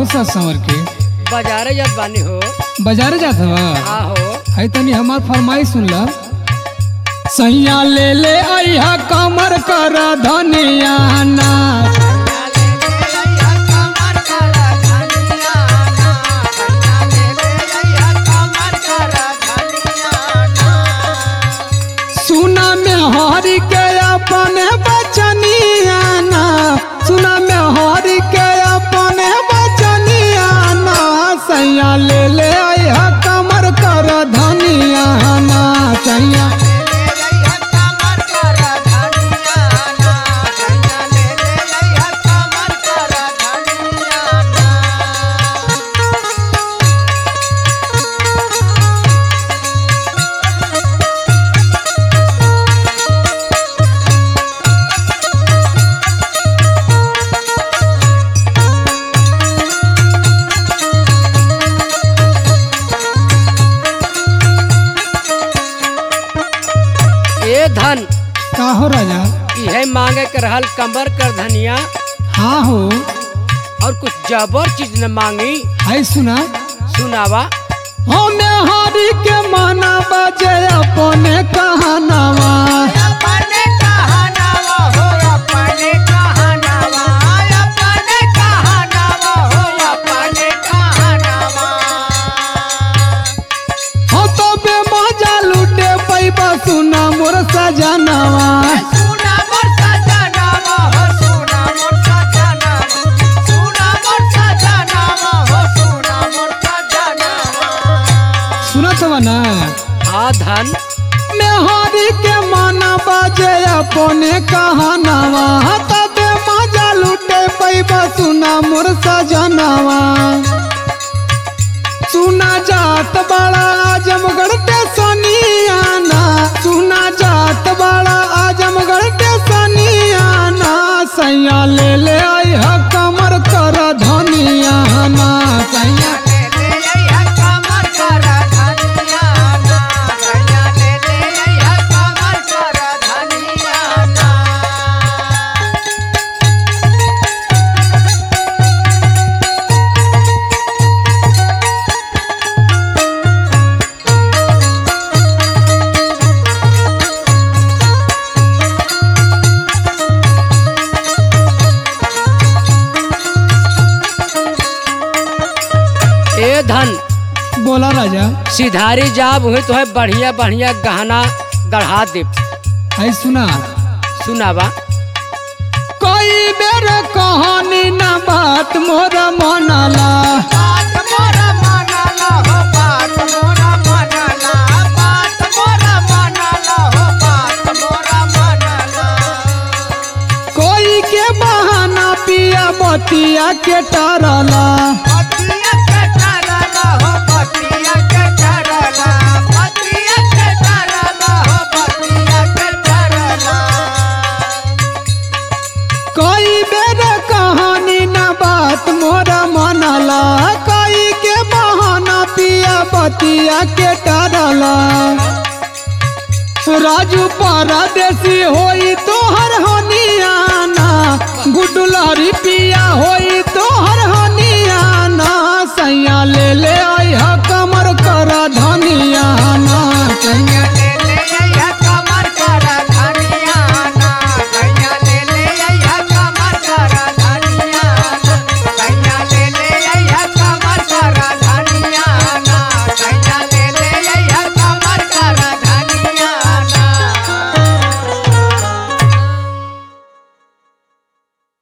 सा संवर के बाजारे जात बानी हो। बाजारे जात हवा हाँ हो। है तनी हमार फरमाइश सुन ला। सैया ले ले आइहा कमर कर धनिया ना सुना में हरी के अपने बचनिया ना सुना में हरी के अपने बचनिया ना सैया ले ले आइहा कमर कर धनिया ना सैया धन का हो राजा यह मांगे के रहल कमर कर धनिया। हाँ हो और कुछ जबर चीज न मांगी। है सुना सुनावा। हमें हरी के माना बजे अपने कहनावा हो तो बे मजा लूटे पैबा सुना मोर सजनावा सुनत हवा ना। हाँ धन में हरी के माना बजे अपने कहनावा तबे मजा लूटे पैबा सुना मोर सजनावा सुना जात बड़ा आजमगढ़ टेसनियाना सुना जात बड़ा आजमगढ़ टेसनियाना सैया ले ले आइहा कमर कर धनियाना सैया धन बोला राजा सिधारी जाब हुई तो है बढ़िया बढ़िया गहना गढ़ा दे। है सुना सुनावा। कोई बेर कहानी ना बात मोरा मनाला कोई के बहाना पिया बतिया के टारला कोई बेर कहानी ना बात मोरा मनाला कोई के बहाना पिया बतिया के टारला राजू परदेसी होई तोहर हनियाना गुडुलारी पिया होई